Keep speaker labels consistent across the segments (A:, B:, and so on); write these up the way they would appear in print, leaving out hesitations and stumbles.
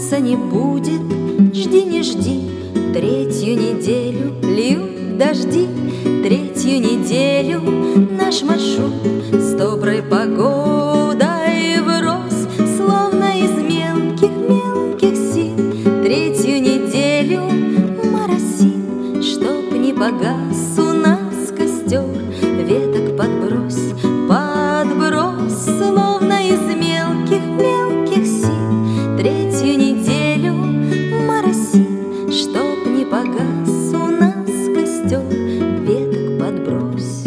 A: солнца не будет, жди не жди. Третью неделю льют дожди, третью неделю наш маршрут с доброй погодой врос, словно из мелких сил. Третью неделю моросит, чтоб не погас у нас костер. Веток подбрось, подбрось, словно из мелких сил. Третью неделю моросит, чтоб не погас у нас костер. Веток подбрось.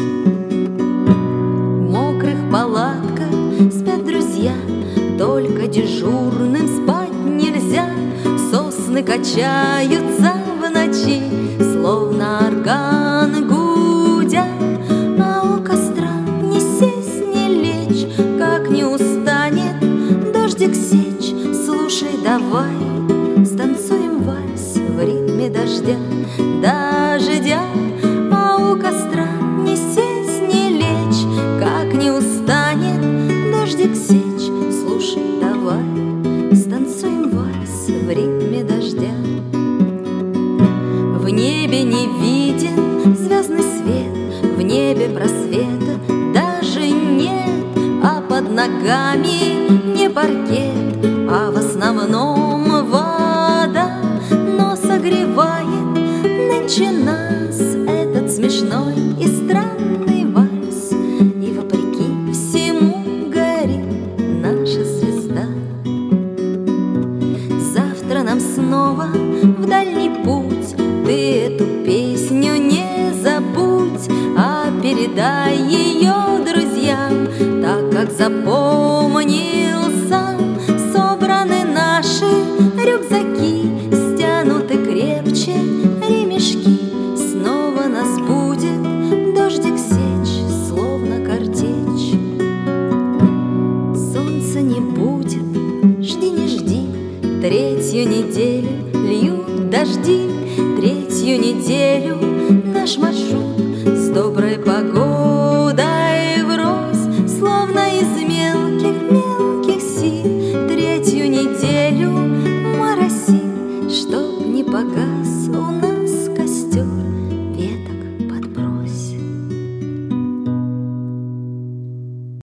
A: В мокрых палатках спят друзья, только дежурным спать нельзя. Сосны качаются в ночи, словно орган гудя. А у костра не сесть, не лечь, как не устанет дождик сечь. Слушай, давай станцуем вальс в ритме дождя. А у костра не сесть, не лечь, как не устанет дождик сечь. Слушай, давай станцуем вальс в ритме дождя. В небе не виден звездный свет, в небе просвета даже нет, а под ногами не паркет, а в основном вода. Но согревает нынче нас этот смешной и странный вальс, и вопреки всему горит наша звезда. Завтра нам снова в дальний путь, ты эту песню не забудь, а передай ее друзьям, так как запомнил сам. Собраны наши рюкзаки, стянуты крепче ремешки. Снова нас будет дождик сечь, словно картечь. Солнца не будет, жди не жди. Третью неделю льют дожди, третью неделю наш маршрут